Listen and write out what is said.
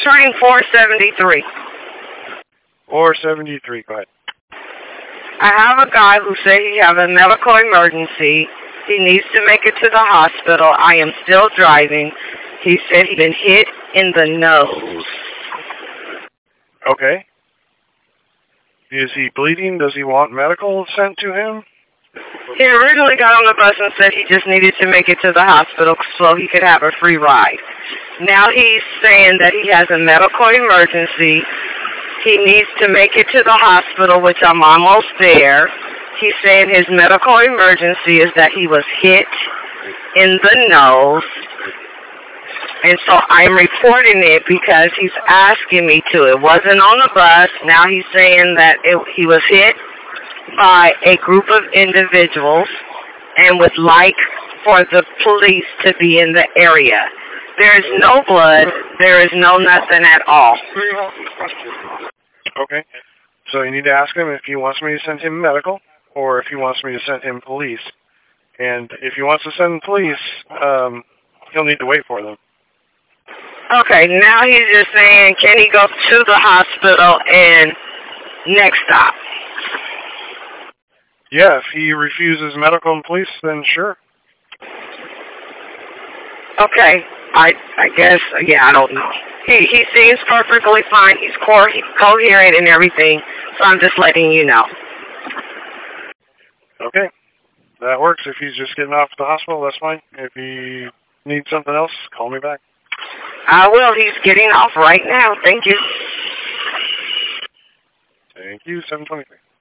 train 473. 473, go ahead. I have a guy who said he have a medical emergency. He needs to make it to the hospital. I am still driving. He said he'd been hit in the nose. Okay. Is he bleeding? Does he want medical sent to him? He originally got on the bus and said he just needed to make it to the hospital so he could have a free ride. Now he's saying that he has a medical emergency. He needs to make it to the hospital, which I'm almost there. He's saying his medical emergency is that he was hit in the nose. And so I'm reporting it because he's asking me to. It wasn't on the bus. Now he's saying that he was hit by a group of individuals and would like for the police to be in the area. There is no blood. There is no nothing at all. Okay. So you need to ask him if he wants me to send him medical or if he wants me to send him police. And if he wants to send police, he'll need to wait for them. Okay, now he's just saying, can he go to the hospital and next stop? Yeah, if he refuses medical and police, then sure. Okay, I guess, yeah, I don't know. He seems perfectly fine. He's coherent and everything, so I'm just letting you know. Okay, that works. If he's just getting off at the hospital, that's fine. If he needs something else, call me back. I will. He's getting off right now. Thank you. Thank you, 723.